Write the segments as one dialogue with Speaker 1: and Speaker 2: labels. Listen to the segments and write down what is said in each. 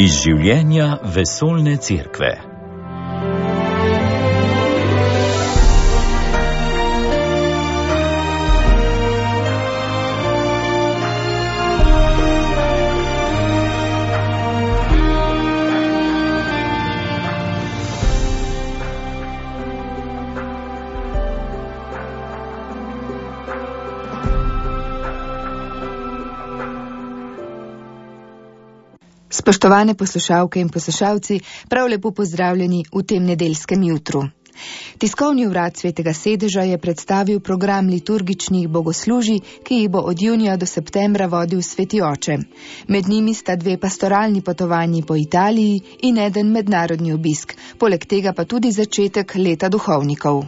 Speaker 1: Iz življenja vesoljne cerkve.
Speaker 2: Spoštovane poslušalke in poslušalci, prav lepo pozdravljeni v tem nedeljskem jutru. Tiskovni urad Svetega Sedeža je predstavil program liturgičnih bogoslužij, ki jih bo od junija do septembra vodil Sveti oče. Med njimi sta 2 pastoralni potovanji po Italiji in eden mednarodni obisk, poleg tega pa tudi začetek leta duhovnikov.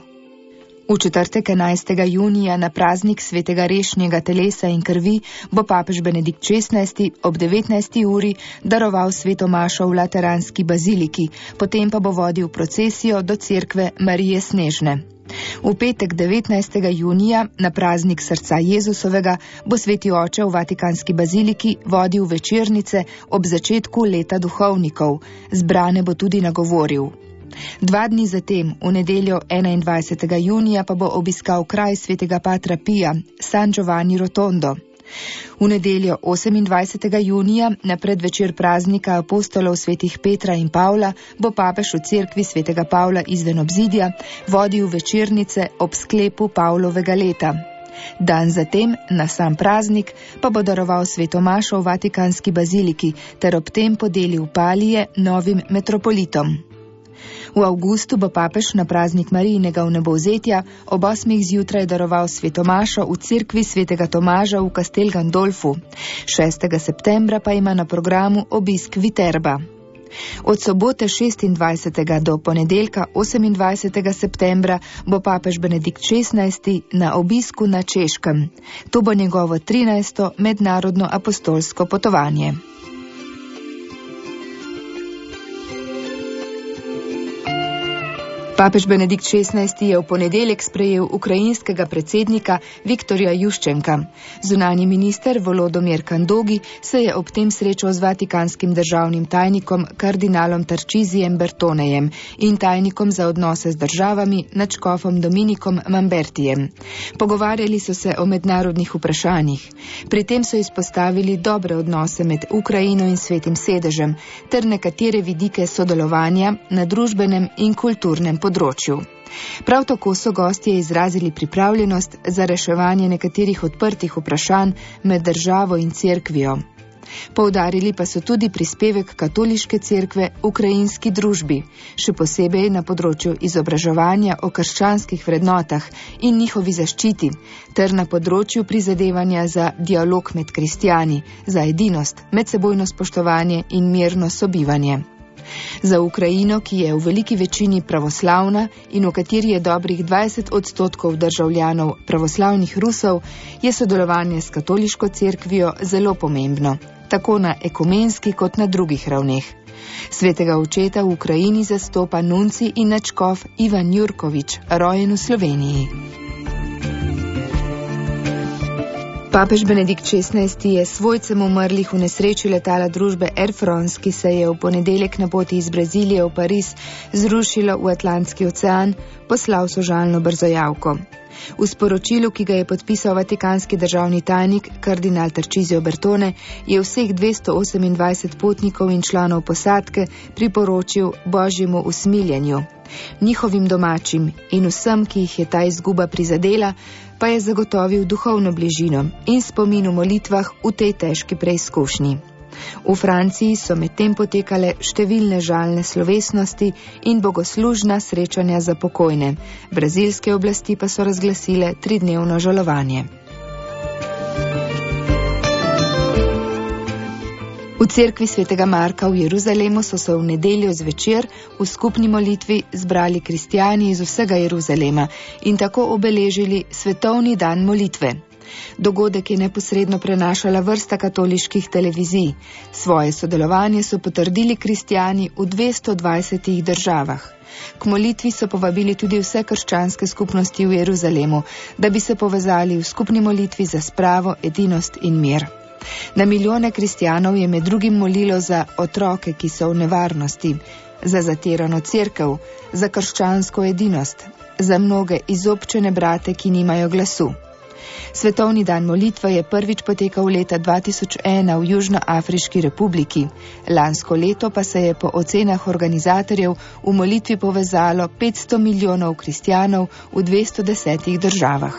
Speaker 2: V četrtek 11. junija na praznik svetega rešnjega telesa in krvi bo papež Benedikt XVI ob 19. uri daroval sveto mašo v Lateranski baziliki, potem pa bo vodil procesijo do cerkve Marije Snežne. V petek 19. junija na praznik srca Jezusovega bo sveti oče v Vatikanski baziliki vodil večernice ob začetku leta duhovnikov, zbrane bo tudi nagovoril. 2 dni zatem, v nedeljo 21. junija, pa bo obiskal kraj svetega patra Pija, San Giovanni Rotondo. V nedeljo 28. junija, na predvečer praznika apostolov svetih Petra in Pavla, bo papež v cerkvi svetega Pavla izven obzidja vodil večernice ob sklepu Pavlovega leta. Dan zatem, na sam praznik, pa bo daroval sveto mašo v Vatikanski baziliki ter ob tem podelil palije novim metropolitom. V avgustu bo papež na praznik Marijinega vnebovzetja ob 8. zjutraj daroval sveto mašo v cerkvi svetega Tomaža v Castel Gandolfu. 6. septembra pa ima na programu obisk Viterba. Od sobote 26. do ponedeljka 28. septembra bo papež Benedikt XVI na obisku na Češkem. To bo njegovo 13. mednarodno apostolsko potovanje. Papež Benedikt XVI je v ponedeljek sprejel ukrajinskega predsednika Viktorja Juščenka. Zunanji minister Volodomir Kandogi se je ob tem srečal z vatikanskim državnim tajnikom kardinalom Tarčizijem Bertonejem in tajnikom za odnose z državami nadškofom Dominikom Mambertijem. Pogovarjali so se o mednarodnih vprašanjih. Pri tem so izpostavili dobre odnose med Ukrajino in Svetim Sedežem ter nekatere vidike sodelovanja na družbenem in kulturnem področju. Prav tako so gostje izrazili pripravljenost za reševanje nekaterih odprtih vprašanj med državo in cerkvijo. Poudarili pa so tudi prispevek katoliške cerkve ukrajinski družbi, še posebej na področju izobraževanja o krščanskih vrednotah in njihovi zaščiti, ter na področju prizadevanja za dialog med kristjani, za edinost, medsebojno spoštovanje in mirno sobivanje. Za Ukrajino, ki je v veliki večini pravoslavna in v kateri je dobrih 20% državljanov pravoslavnih Rusov, je sodelovanje s katoliško cerkvijo zelo pomembno, tako na ekumenski kot na drugih ravneh. Svetega očeta v Ukrajini zastopa nunci in nadškof Ivan Jurkovič, rojen v Sloveniji. Papež Benedikt XVI je svojcem umrlih v nesreči letala družbe Air France, ki se je v ponedeljek na poti iz Brazilije v Pariz zrušilo v Atlantski ocean, poslal sožalno brzojavko. V sporočilu, ki ga je podpisal vatikanski državni tajnik kardinal Tarcísio Bertone, je vseh 228 potnikov in članov posadke priporočil božjemu usmiljenju. Njihovim domačim in vsem, ki jih je ta izguba prizadela, pa je zagotovil duhovno bližino in spomin v molitvah v tej težki preizkušnji. V Franciji so medtem potekale številne žalne slovesnosti in bogoslužna srečanja za pokojne. Brazilske oblasti pa so razglasile 3-dnevno žalovanje. V cerkvi svetega Marka v Jeruzalemu so se v nedeljo zvečer v skupni molitvi zbrali kristjani iz vsega Jeruzalema in tako obeležili svetovni dan molitve. Dogodek je neposredno prenašala vrsta katoliških televizij. Svoje sodelovanje so potrdili kristjani v 220 državah. K molitvi so povabili tudi vse krščanske skupnosti v Jeruzalemu, da bi se povezali v skupni molitvi za spravo, edinost in mir. Na milijone kristjanov je med drugim molilo za otroke, ki so v nevarnosti, za zatirano cerkev, za krščansko edinost, za mnoge izobčene brate, ki nimajo glasu. Svetovni dan molitve je prvič potekal leta 2001 v Južnoafriški republiki. Lansko leto pa se je po ocenah organizatorjev v molitvi povezalo 500 milijonov kristjanov v 210 državah.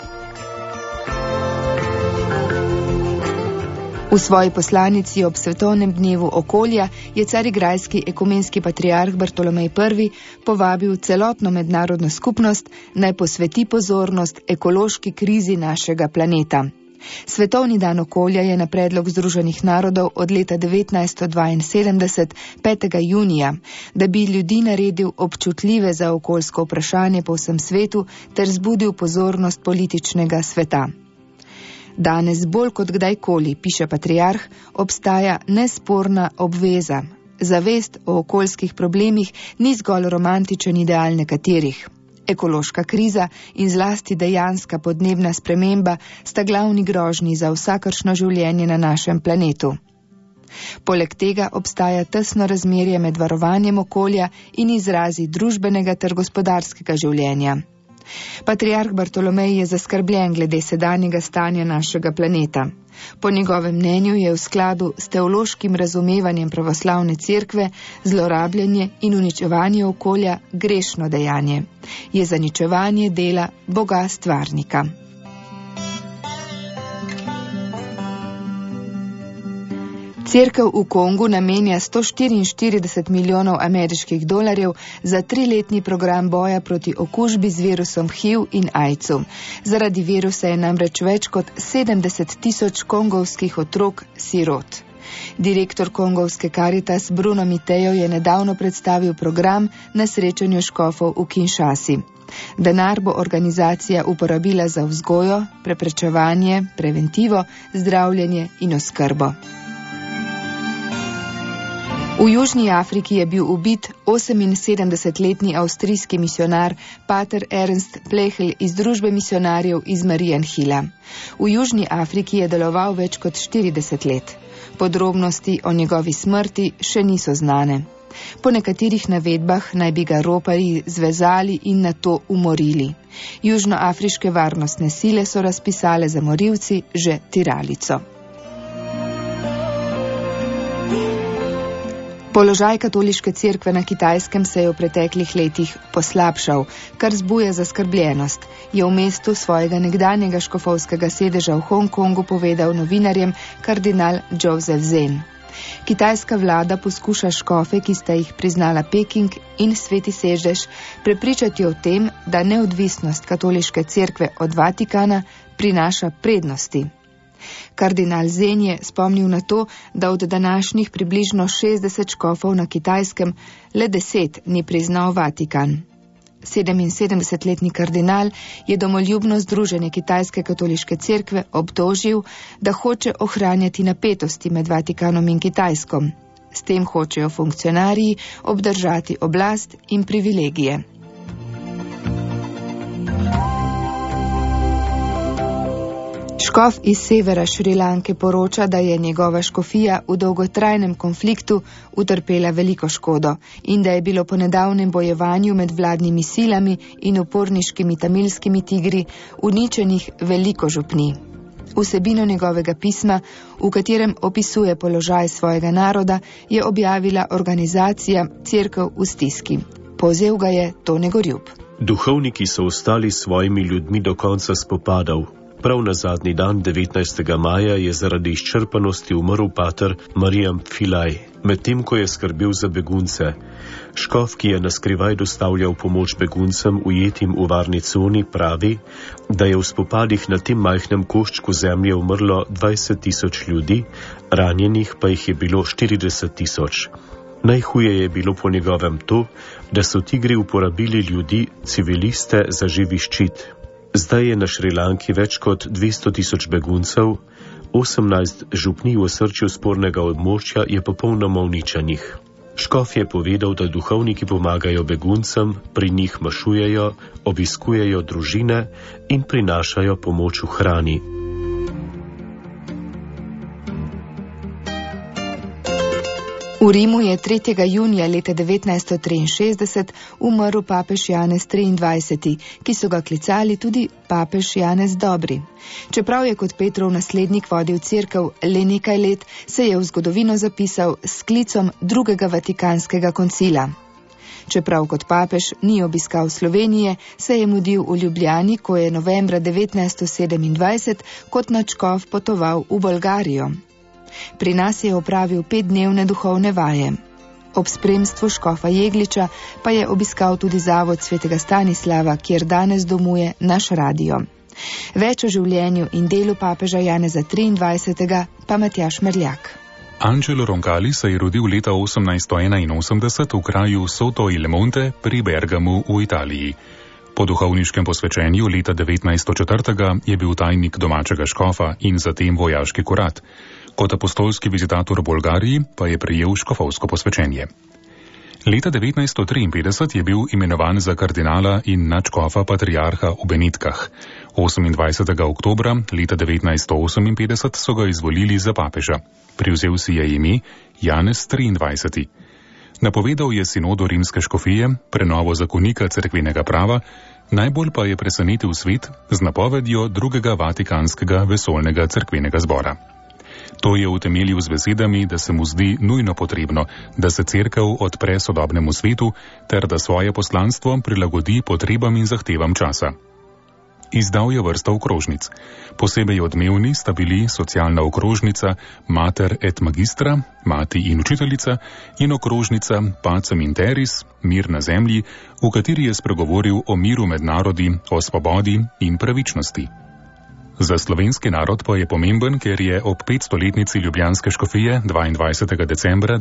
Speaker 2: V svoji poslanici ob svetovnem dnevu okolja je carigrajski ekumenski patriarh Bartolomej I povabil celotno mednarodno skupnost, naj posveti pozornost ekološki krizi našega planeta. Svetovni dan okolja je na predlog Združenih narodov od leta 1972, 5. junija, da bi ljudi naredil občutljive za okoljsko vprašanje po vsem svetu ter zbudil pozornost političnega sveta. Danes bolj kot kdajkoli, piše patriarh, obstaja nesporna obveza. Zavest o okoljskih problemih ni zgolj romantičen ideal nekaterih. Ekološka kriza in zlasti dejanska podnebna sprememba sta glavni grožnji za vsakršno življenje na našem planetu. Poleg tega obstaja tesno razmerje med varovanjem okolja in izrazi družbenega ter gospodarskega življenja. Patriarh Bartolomej je zaskrbljen glede sedanjega stanja našega planeta. Po njegovem mnenju je v skladu s teološkim razumevanjem pravoslavne cerkve zlorabljanje in uničevanje okolja grešno dejanje. Je zaničevanje dela Boga stvarnika. Cerkev v Kongu namenja 144 milijonov ameriških dolarjev za 3-letni program boja proti okužbi z virusom HIV in AIDS-u. Zaradi virusa je namreč več kot 70 tisoč kongovskih otrok sirot. Direktor kongovske Caritas Bruno Mitejo je nedavno predstavil program na srečanju škofov v Kinshasi. Denar bo organizacija uporabila za vzgojo, preprečevanje, preventivo, zdravljenje in oskrbo. V Južni Afriki je bil ubit 78-letni avstrijski misionar pater Ernst Plehl iz družbe misionarjev iz Marienhila. V Južni Afriki je deloval več kot 40 let. Podrobnosti o njegovi smrti še niso znane. Po nekaterih navedbah naj bi ga ropali, zvezali in nato umorili. Južnoafriške varnostne sile so razpisale za morilci že tiralico. Položaj katoliške cerkve na Kitajskem se je v preteklih letih poslabšal, kar zbuja zaskrbljenost, je v mestu svojega nekdanjega škofovskega sedeža v Hongkongu povedal novinarjem kardinal Joseph Zen. Kitajska vlada poskuša škofe, ki sta jih priznala Peking in Sveti sedež, prepričati o tem, da neodvisnost katoliške cerkve od Vatikana prinaša prednosti. Kardinal Zen je spomnil na to, da od današnjih približno 60 škofov na Kitajskem le 10 ni priznal Vatikan. 77-letni kardinal je domoljubno združenje Kitajske katoliške cerkve obtožil, da hoče ohranjati napetosti med Vatikanom in Kitajsko. S tem hočejo funkcionarji obdržati oblast in privilegije. Škof iz severa Šrilanke poroča, da je njegova škofija v dolgotrajnem konfliktu utrpela veliko škodo in da je bilo po nedavnem bojevanju med vladnimi silami in uporniškimi tamilskimi tigri uničenih veliko župnij. Vsebino njegovega pisma, v katerem opisuje položaj svojega naroda, je objavila organizacija Cerkev v stiski. Povzel ga je Tone Gorjub.
Speaker 3: Duhovniki so ostali s svojimi ljudmi do konca spopadov. Prav na zadnji dan, 19. maja, je zaradi izčrpanosti umrl pater Marijan Filaj, medtem ko je skrbel za begunce. Škof, ki je naskrivaj dostavljal pomoč beguncem ujetim v varni coni, pravi, da je v spopadih na tem majhnem koščku zemlje umrlo 20 tisoč ljudi, ranjenih pa jih je bilo 40 tisoč. Najhuje je bilo po njegovem to, da so tigri uporabili ljudi, civiliste, za živi ščit. Zdaj je na Šrilanki več kot 200 tisoč beguncev, 18 župnij v osrčju spornega območja je popolnoma uničenih. Škof je povedal, da duhovniki pomagajo beguncem, pri njih mašujejo, obiskujejo družine in prinašajo pomoč v hrani.
Speaker 2: V Rimu je 3. junija leta 1963 umrl papež Janez XXIII, ki so ga klicali tudi papež Janez Dobri. Čeprav je kot Petrov naslednik vodil cerkev le nekaj let, se je v zgodovino zapisal s sklicom drugega vatikanskega koncila. Čeprav kot papež ni obiskal Slovenije, se je mudil v Ljubljani, ko je novembra 1927 kot nadškof potoval v Bolgarijo. Pri nas je opravil 5-dnevne duhovne vaje. Ob spremstvu škofa Jegliča pa je obiskal tudi zavod svetega Stanislava, kjer danes domuje naš radio. Več o življenju in delu papeža Janeza XXIII pa Matjaž Merljak.
Speaker 4: Angelo Roncalli se je rodil leta 1881 v kraju Soto il Monte pri Bergamu v Italiji. Po duhovniškem posvečenju leta 1904 je bil tajnik domačega škofa in zatem vojaški kurat. Kot apostolski vizitator v Bolgariji pa je prejel škofovsko posvečenje. Leta 1953 je bil imenovan za kardinala in nadškofa patriarha v Benetkah. 28. oktobra leta 1958 so ga izvolili za papeža. Privzel si je ime Janez XXIII. Napovedal je sinodo rimske škofije, prenovo zakonika cerkvenega prava, najbolj pa je presenetil svet z napovedjo drugega vatikanskega vesoljnega cerkvenega zbora. To je utemeljil z besedami, da se mu zdi nujno potrebno, da se cerkev odpre sodobnemu svetu ter da svoje poslanstvo prilagodi potrebam in zahtevam časa. Izdal je vrsto okrožnic. Posebej odmevni sta bili socialna okrožnica Mater et Magistra, mati in učiteljica, in okrožnica Pacem in Terris, mir na zemlji, v kateri je spregovoril o miru med narodi, o svobodi in pravičnosti. Za slovenski narod pa je pomemben, ker je ob 500-letnici ljubljanske škofije 22. decembra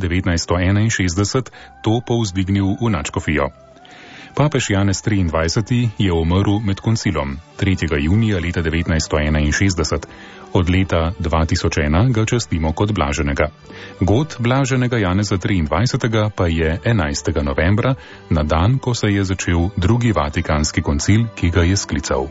Speaker 4: 1961 to povzdignil v nadškofijo. Papež Janez XXIII je umrl med koncilom 3. junija leta 1961. Od leta 2001 ga častimo kot blaženega. God blaženega Janeza XXIII pa je 11. novembra, na dan, ko se je začel drugi vatikanski koncil, ki ga je sklical.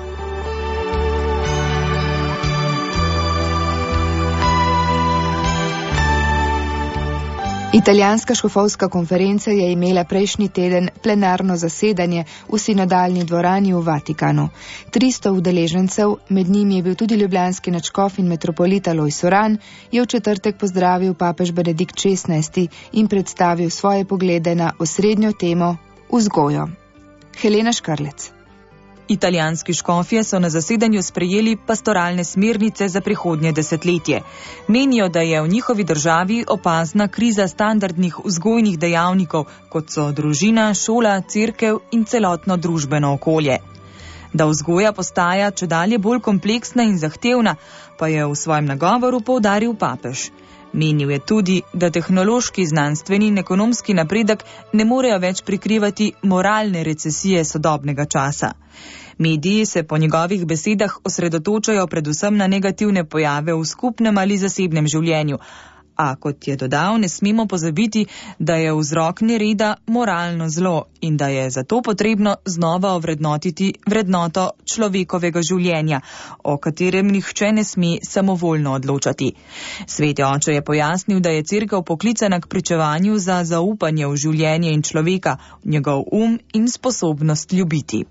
Speaker 2: Italijanska škofovska konferenca je imela prejšnji teden plenarno zasedanje v sinodalni dvorani v Vatikanu. 300 udeležencev, med njimi je bil tudi ljubljanski nadškof in metropolit Alojz Uran, je v četrtek pozdravil papež Benedikt XVI in predstavil svoje poglede na osrednjo temo vzgojo. Helena Škarlec.
Speaker 5: Italijanski škofje so na zasedanju sprejeli pastoralne smernice za prihodnje desetletje. Menijo, da je v njihovi državi opazna kriza standardnih vzgojnih dejavnikov, kot so družina, šola, cerkev in celotno družbeno okolje. Da vzgoja postaja čedalje bolj kompleksna in zahtevna, pa je v svojem nagovoru poudaril papež. Menil je tudi, da tehnološki, znanstveni in ekonomski napredek ne morejo več prikrivati moralne recesije sodobnega časa. Mediji se po njegovih besedah osredotočajo predvsem na negativne pojave v skupnem ali zasebnem življenju, a kot je dodal, ne smemo pozabiti, da je vzrok nereda moralno zlo in da je zato potrebno znova ovrednotiti vrednoto človekovega življenja, o katerem nihče ne sme samovoljno odločati. Sveti oče je pojasnil, da je cerkev poklicana k pričevanju za zaupanje v življenje in človeka, v njegov in sposobnost ljubiti.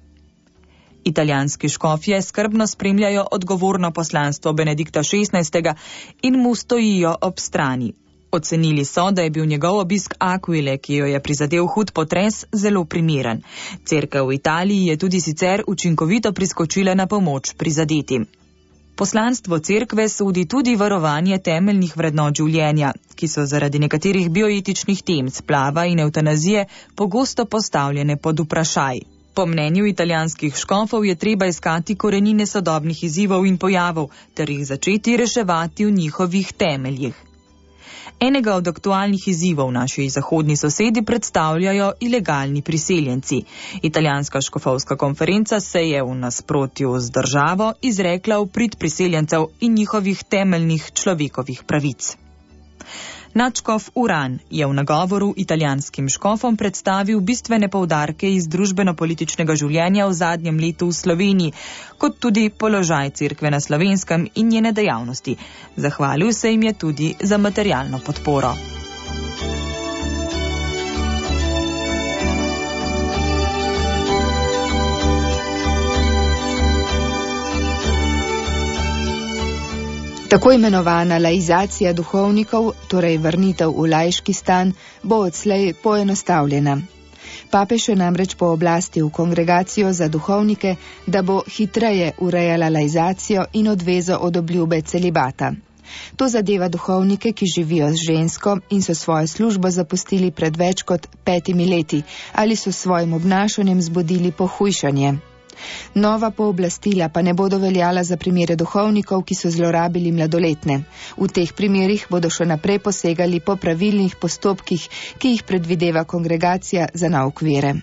Speaker 5: Italijanski škofje skrbno spremljajo odgovorno poslanstvo Benedikta XVI in mu stojijo ob strani. Ocenili so, da je bil njegov obisk Aquile, ki jo je prizadel hud potres, zelo primeren. Cerkev v Italiji je tudi sicer učinkovito priskočila na pomoč prizadetim. Poslanstvo cerkve sodi tudi varovanje temeljnih vrednot življenja, ki so zaradi nekaterih bioetičnih tem, splava in evtanazije pogosto postavljene pod vprašaj. Po mnenju italijanskih škofov je treba iskati korenine sodobnih izzivov in pojavov ter jih začeti reševati v njihovih temeljih. Enega od aktualnih izzivov naši zahodni sosedi predstavljajo ilegalni priseljenci. Italijanska škofovska konferenca se je v nasprotju z državo izrekla v prid priseljencev in njihovih temeljnih človekovih pravic. Nadškof Uran je v nagovoru italijanskim škofom predstavil bistvene poudarke iz družbeno-političnega življenja v zadnjem letu v Sloveniji, kot tudi položaj cerkve na Slovenskem in njene dejavnosti. Zahvalil se jim je tudi za materialno podporo.
Speaker 2: Tako imenovana laizacija duhovnikov, torej vrnitev v laiški stan, bo odslej poenostavljena. Papež je namreč pooblastil kongregacijo za duhovnike, da bo hitreje urejala laizacijo in odvezo od obljube celibata. To zadeva duhovnike, ki živijo z žensko in so svojo službo zapustili pred več kot 5 leti ali so s svojim obnašanjem zbudili pohujšanje. Nova pooblastila pa ne bodo veljala za primere duhovnikov, ki so zlorabili mladoletne. V teh primerih bodo še naprej posegali po pravilnih postopkih, ki jih predvideva kongregacija za nauk vere.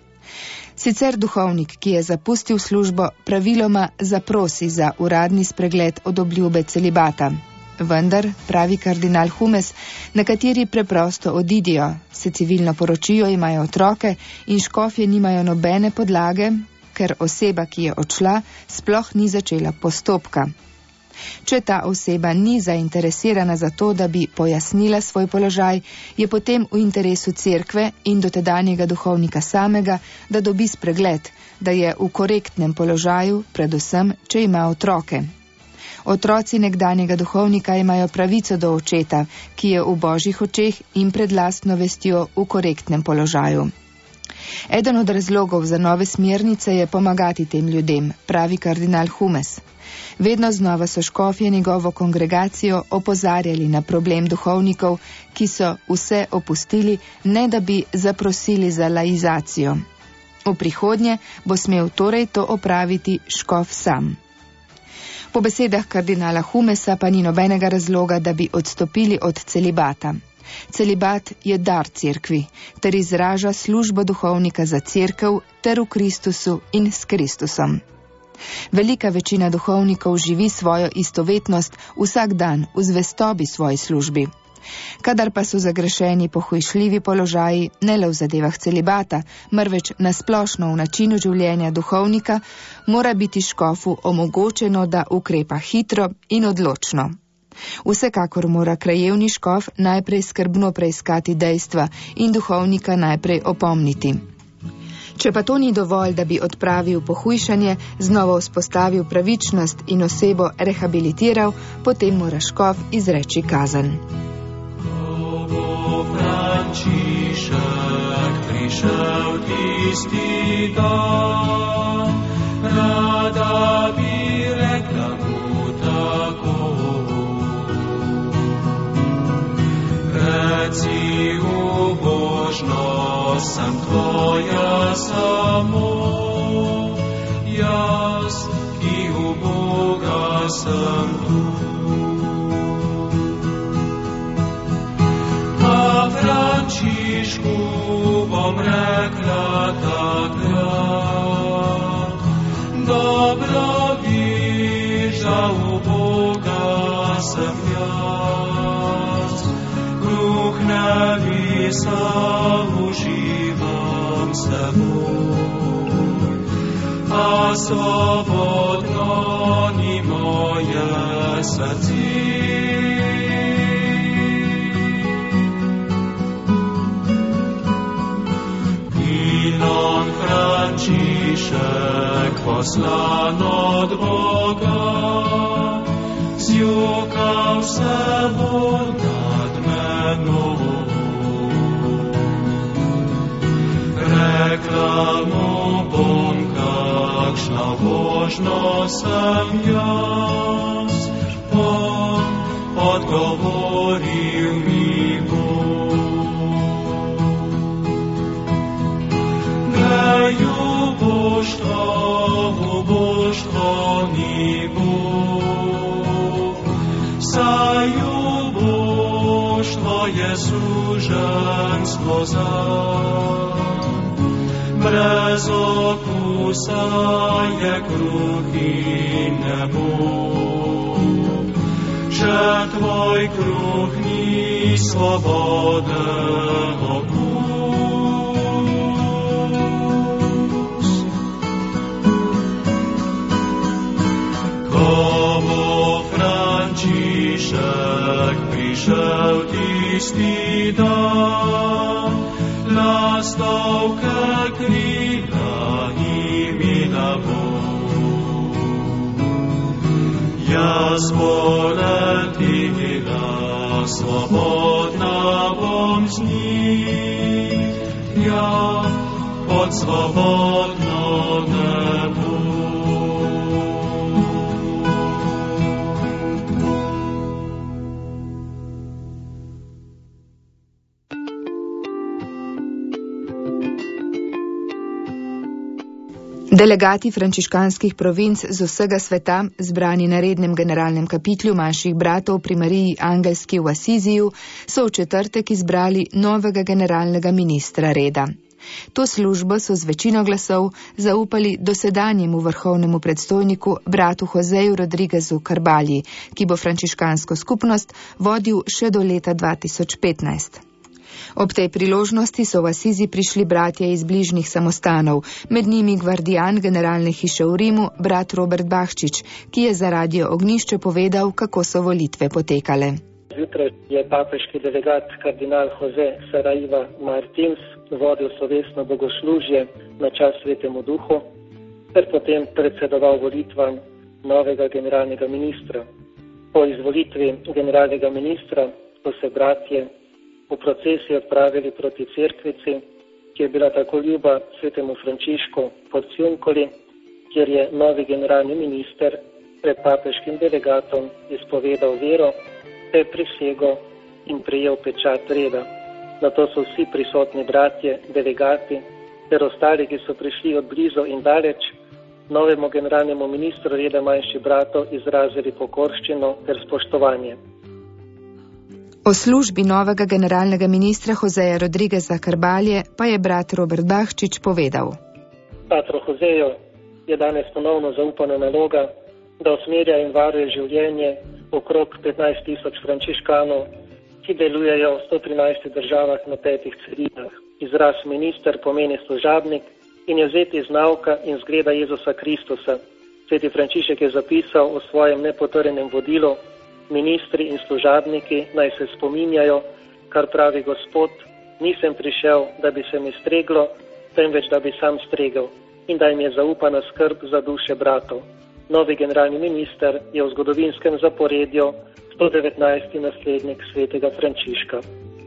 Speaker 2: Sicer duhovnik, ki je zapustil službo, praviloma zaprosi za uradni spregled od obljube celibata. Vendar, pravi kardinal Humes, nekateri preprosto odidijo, se civilno poročijo, imajo otroke in škofje nimajo nobene podlage, ker oseba, ki je odšla, sploh ni začela postopka. Če ta oseba ni zainteresirana za to, da bi pojasnila svoj položaj, je potem v interesu cerkve in dotedanjega duhovnika samega, da dobi spregled, da je v korektnem položaju, predvsem, če ima otroke. Otroci nekdanjega duhovnika imajo pravico do očeta, ki je v božjih očeh in pred lastno vestjo v korektnem položaju. Eden od razlogov za nove smernice je pomagati tem ljudem, pravi kardinal Humes. Vedno znova so škofje njegovo kongregacijo opozarjali na problem duhovnikov, ki so vse opustili, ne da bi zaprosili za laizacijo. V prihodnje bo smel torej to opraviti škof sam. Po besedah kardinala Humesa pa ni nobenega razloga, da bi odstopili od celibata. Celibat je dar cerkvi, ter izraža službo duhovnika za cerkev ter v Kristusu in s Kristusom. Velika večina duhovnikov živi svojo istovetnost vsak dan v zvestobi svoji službi. Kadar pa so zagrešeni pohujšljivi položaji, ne le v zadevah celibata, marveč nasplošno v načinu življenja duhovnika, mora biti škofu omogočeno, da ukrepa hitro in odločno. Vsekakor mora krajevni škof najprej skrbno preiskati dejstva in duhovnika najprej opomniti. Če pa to ni dovolj, da bi odpravil pohujšanje, znova vzpostavil pravičnost in osebo rehabilitiral, potem mora škof izreči kazen.
Speaker 6: Ko bo Frančišek prišel tisti dan, rada bi rekla mu tako. Reci ubožno, sem tvoja samo, jaz, ki u Boga sem tu. A Frančišku bom rekla takrat, dobro viš, da u Boga sem jaz. Ne visam, uživam s teboj, a svobodno ni moje srce. In on Frančišek poslan od Boga, zjokal se bo nad menom. Rekla mu bom, kakšna božno sem jaz, on odgovoril mi bo. Greju boštvo ni bo, saj boštvo je suženstvo zanj. Brez okusa je kruh in ne bo, že tvoj kruh ni svoboden okus. Ko bo Frančišek prišel tisti dan, lastovke krila imela bo. Jaz bolem svobodna bom z njih, ja, pod svobodno nebo.
Speaker 2: Delegati frančiškanskih provinc z vsega sveta, zbrani na rednem generalnem kapitlju manjših bratov pri Mariji Angelski v Asiziju, so v četrtek izbrali novega generalnega ministra reda. To službo so z večino glasov zaupali dosedanjemu vrhovnemu predstojniku bratu Joseju Rodriguezu Carballi, ki bo frančiškansko skupnost vodil še do leta 2015. Ob tej priložnosti so v Asizi prišli bratje iz bližnjih samostanov, med njimi gvardijan generalne hiše v Rimu, brat Robert Bahčič, ki je za Radio Ognjišče povedal, kako so volitve potekale.
Speaker 7: Zjutraj je papeški delegat kardinal Jose Saraiva Martins vodil slovesno bogoslužje na čast Svetemu Duhu, ter potem predsedoval volitvam novega generalnega ministra. Po izvolitvi generalnega ministra so se bratje v procesiji odpravili proti cerkvici, ki je bila tako ljuba Svetemu Frančišku pod Cjunkoli, kjer je novi generalni minister pred papeškim delegatom izpovedal vero, te prisego in prejel pečat reda. Nato so vsi prisotni bratje, delegati ter ostali, ki so prišli od blizu in daleč, novemu generalnemu ministru reda manjših bratov izrazili pokorščino ter spoštovanje.
Speaker 2: O službi novega generalnega ministra Joseja Rodrigueza Carballija pa je brat Robert Bahčič povedal.
Speaker 7: Patru Joseju je danes ponovno zaupana naloga, da usmerja in varuje življenje okrog 15,000 frančiškanov, ki delujejo v 113 državah na 5 celinah. Izraz minister pomeni služabnik in je vzeti iz nauka in zgleda Jezusa Kristusa. Sveti Frančišek je zapisal v svojem nepotrjenem vodilu: ministri in služabniki naj se spominjajo, kar pravi Gospod, nisem prišel, da bi se mi streglo, temveč da bi sam stregel, in da jim je zaupana skrb za duše bratov. Novi generalni minister je v zgodovinskem zaporedju 119. naslednik svetega Frančiška.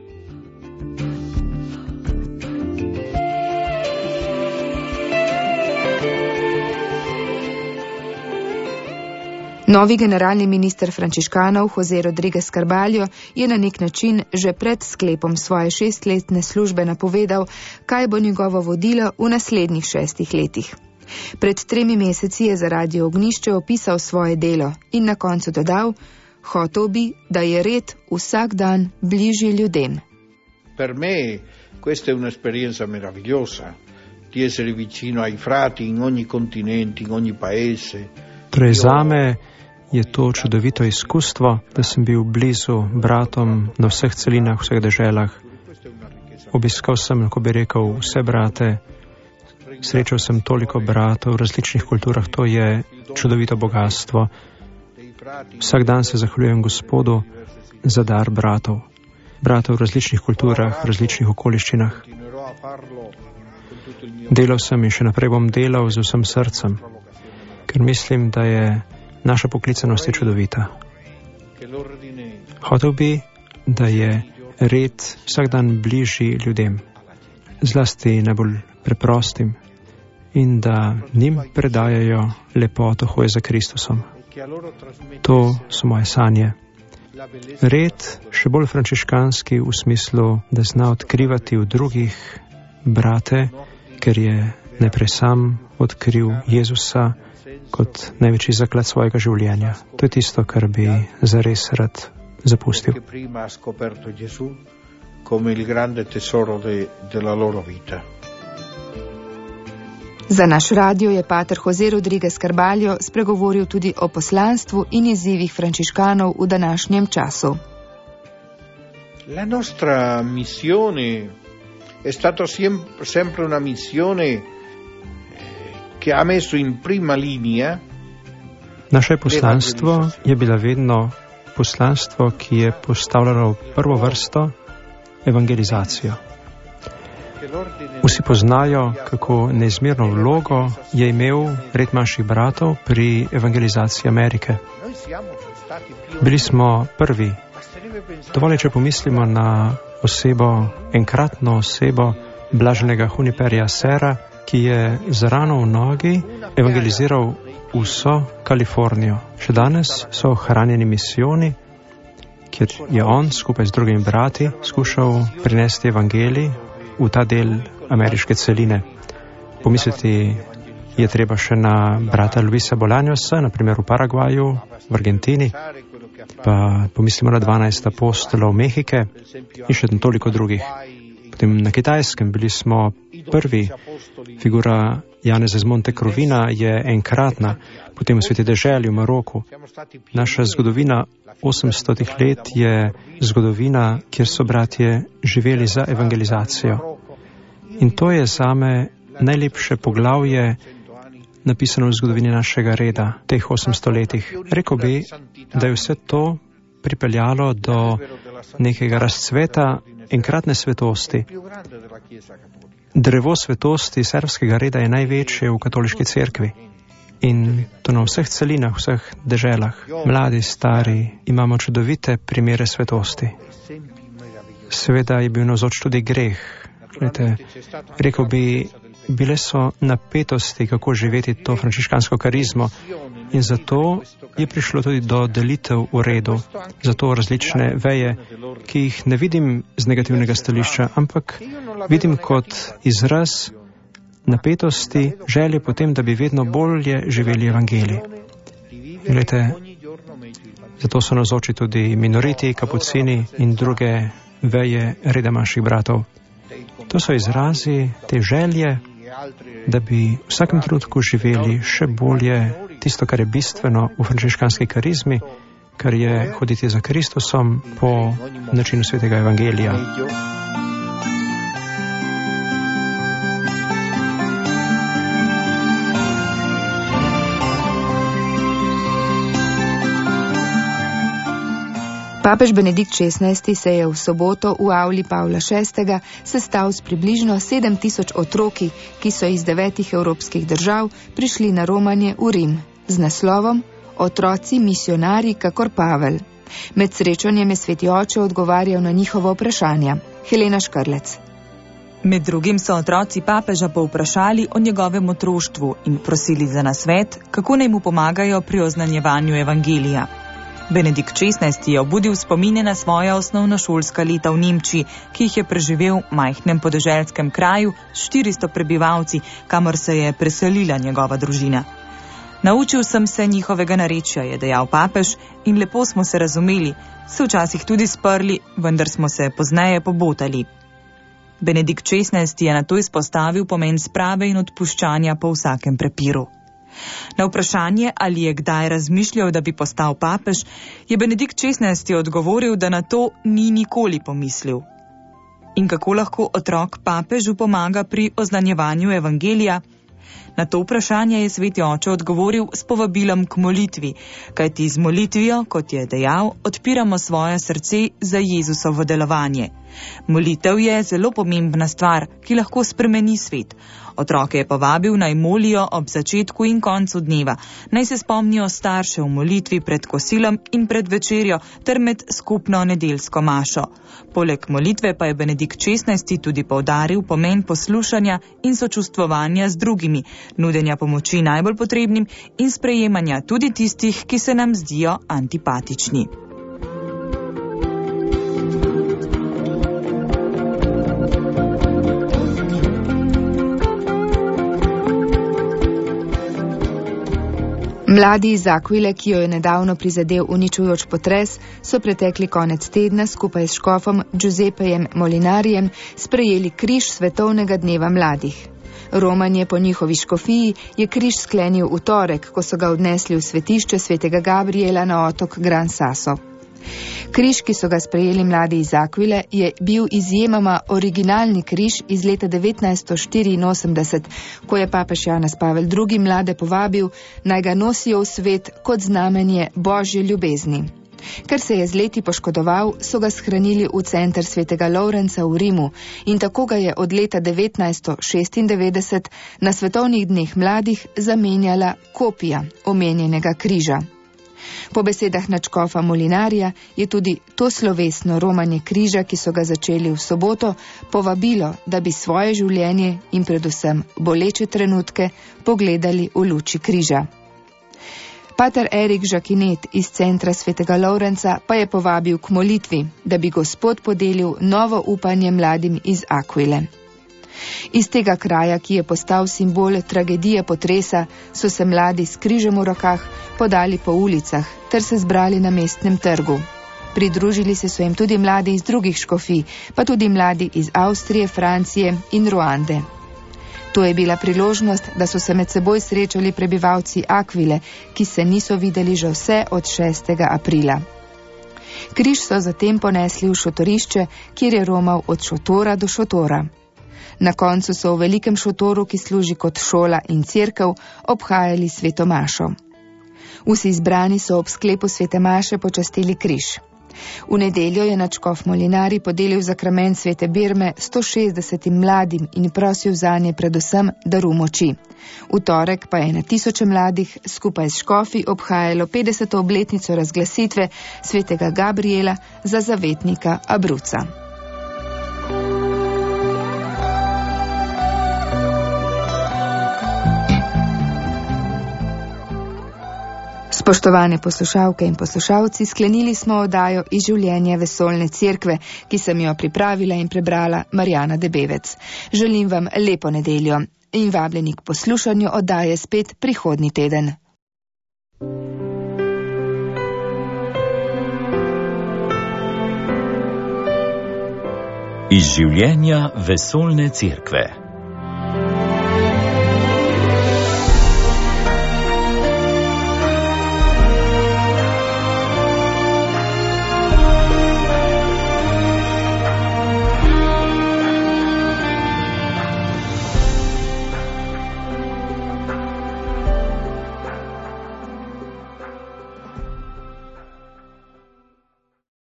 Speaker 2: Novi generalni minister frančiškanov Jose Rodriguez Carballo je na nek način že pred sklepom svoje 6-letne službe napovedal, kaj bo njegovo vodilo v naslednjih 6 letih. Pred 3 meseci je za Radio Ognjišče opisal svoje delo in na koncu dodal: hotel bi, da je red vsak dan bližji ljudem.
Speaker 8: Per me questa è un'esperienza meravigliosa di essere vicino ai frati in ogni continente, in ogni paese.
Speaker 9: Torej zame je to čudovito izkustvo, da sem bil blizu bratom na vseh celinah, vseh deželah. Obiskal sem, lahko bi rekel, vse brate, srečal sem toliko bratov v različnih kulturah, to je čudovito bogatstvo. Vsak dan se zahvaljujem Gospodu za dar bratov v različnih kulturah, v različnih okoliščinah. Delal sem in še naprej bom delal z vsem srcem, ker mislim, da je naša poklicanost je čudovita. Hotel bi, da je red vsak dan bližji ljudem, zlasti najbolj preprostim, in da njim predajajo lepoto hoje za Kristusom. To so moje sanje. Red še bolj frančiškanski v smislu, da zna odkrivati v drugih brate, ker je najprej sam odkril Jezusa kot največji zaklad svojega življenja. To je tisto, kar bi zares rad zapustil.
Speaker 2: Za naš radio je pater Jose Rodriguez Carballo spregovoril tudi o poslanstvu in izzivih frančiškanov v današnjem času.
Speaker 8: La nostra missione è stata sempre una missione che ha messo in prima linea.
Speaker 9: Naše poslanstvo je bila vedno poslanstvo, ki je postavljalo v prvo vrsto evangelizacijo. Vsi poznajo, kako neizmerno vlogo je imel red manjših bratov pri evangelizaciji Amerike. Bili smo prvi Dovolj, če pomislimo na enkratno osebo blaženega Juniperja Serra, ki je z rano v nogi evangeliziral vso Kalifornijo. Še danes so ohranjeni misijoni, kjer je on skupaj z drugimi brati skušal prinesti evangelij v ta del ameriške celine. Pomisliti je treba še na brata Luisa Bolanjosa, naprimer v Paragvaju, v Argentini, pa pomislimo na 12 apostolov Mehike in še toliko drugih. Potem na Kitajskem bili smo prvi. Figura Janeza iz Montekrovina je enkratna, potem v Sveti deželi v Maroku. Naša zgodovina 800 let je zgodovina, kjer so bratje živeli za evangelizacijo. In to je zame najlepše poglavje napisano v zgodovini našega reda, v teh 800 letih. Rekel bi, da je vse to pripeljalo do nekega razcveta enkratne svetosti. Drevo svetosti serbskega reda je največje v katoliški cerkvi. In to na vseh celinah, vseh deželah, mladi, stari, imamo čudovite primere svetosti. Seveda je bil navzoč tudi greh. Rekel bi, bile so napetosti, kako živeti to frančiškansko karizmo, in zato je prišlo tudi do delitev v redu. Zato različne veje, ki jih ne vidim z negativnega stališča, ampak vidim kot izraz napetosti, želje potem, da bi vedno bolje živeli evangelij. Zato so navzoči tudi minoriti, kapucini in druge veje reda manjših bratov. To so izrazi te želje, da bi v vsakem trenutku živeli še bolje tisto, kar je bistveno v frančiškanski karizmi, kar je hoditi za Kristusom po načinu svetega evangelija.
Speaker 2: Papež Benedikt XVI se je v soboto v avli Pavla VI. Sestal s približno 7.000 otroki, ki so iz 9 evropskih držav prišli na romanje v Rim z naslovom Otroci misionarji kakor Pavel. Med srečanjem je sveti oče odgovarjal na njihova vprašanja. Helena Škrlec.
Speaker 5: Med drugim so otroci papeža povprašali o njegovem otroštvu in prosili za nasvet, kako naj mu pomagajo pri oznanjevanju evangelija. Benedikt XVI je obudil spomine na svoja osnovnošolska leta v Nemčiji, ki jih je preživel v majhnem podeželskem kraju s 400 prebivalci, kamor se je preselila njegova družina. Naučil sem se njihovega narečja, je dejal papež, in lepo smo se razumeli, se včasih tudi sprli, vendar smo se pozneje pobotali. Benedikt XVI je nato izpostavil pomen sprave in odpuščanja po vsakem prepiru. Na vprašanje, ali je kdaj razmišljal, da bi postal papež, je Benedikt XVI odgovoril, da na to ni nikoli pomislil. In kako lahko otrok papežu pomaga pri oznanjevanju evangelija? Na to vprašanje je sveti oče odgovoril s povabilom k molitvi, kajti z molitvijo, kot je dejal, odpiramo svoje srce za Jezusovo delovanje. Molitev je zelo pomembna stvar, ki lahko spremeni svet. Otroke je povabil, naj molijo ob začetku in koncu dneva, naj se spomnijo starše v molitvi pred kosilom in pred večerjo ter med skupno nedeljsko mašo. Poleg molitve pa je Benedikt XVI tudi poudaril pomen poslušanja in sočustvovanja z drugimi, nudenja pomoči najbolj potrebnim in sprejemanja tudi tistih, ki se nam zdijo antipatični.
Speaker 2: Mladi iz Aquile, ki jo je nedavno prizadel uničujoč potres, so pretekli konec tedna skupaj s škofom Giuseppejem Molinarijem sprejeli križ Svetovnega dneva mladih. Romanje po njihovi škofiji je križ sklenil v torek, ko so ga odnesli v svetišče svetega Gabriela na otok Gran Sasso. Križ, ki so ga sprejeli mladi iz Aquile, je bil izjemoma originalni križ iz leta 1984, ko je papež Janez Pavel II. Mlade povabil, naj ga nosijo v svet kot znamenje Božje ljubezni. Ker se je z leti poškodoval, so ga shranili v center svetega Lovrenca v Rimu in tako ga je od leta 1996 na svetovnih dneh mladih zamenjala kopija omenjenega križa. Po besedah nadškofa Molinarja je tudi to slovesno romanje križa, ki so ga začeli v soboto, povabilo, da bi svoje življenje in predvsem boleče trenutke pogledali v luči križa. Pater Erik Žakinet iz centra svetega Lovrenca pa je povabil k molitvi, da bi Gospod podelil novo upanje mladim iz Aquile. Iz tega kraja, ki je postal simbol tragedije potresa, so se mladi s križem v rokah podali po ulicah ter se zbrali na mestnem trgu. Pridružili se jim tudi mladi iz drugih škofij, pa tudi mladi iz Avstrije, Francije in Ruande. To je bila priložnost, da so se med seboj srečali prebivalci Aquile, ki se niso videli že vse od 6. aprila. Križ so zatem ponesli v šotorišče, kjer je romal od šotora do šotora. Na koncu so v velikem šotoru, ki služi kot šola in cerkev, obhajali sveto mašo. Vsi izbrani so ob sklepu svete maše počastili križ. V nedeljo je nadškof Molinari podelil zakrament svete birme 160 mladim in prosil zanje predvsem daru moči. V torek pa je na tisoče mladih skupaj s škofi obhajalo 50. obletnico razglasitve svetega Gabriela za zavetnika Abruca. Spoštovane poslušalke in poslušalci, sklenili smo oddajo iz življenja vesoljne cerkve, ki sem jo pripravila in prebrala Marjana Debevec. Želim vam lepo nedeljo in vabljeni k poslušanju oddaje spet prihodnji teden.
Speaker 1: Iz življenja vesoljne cerkve.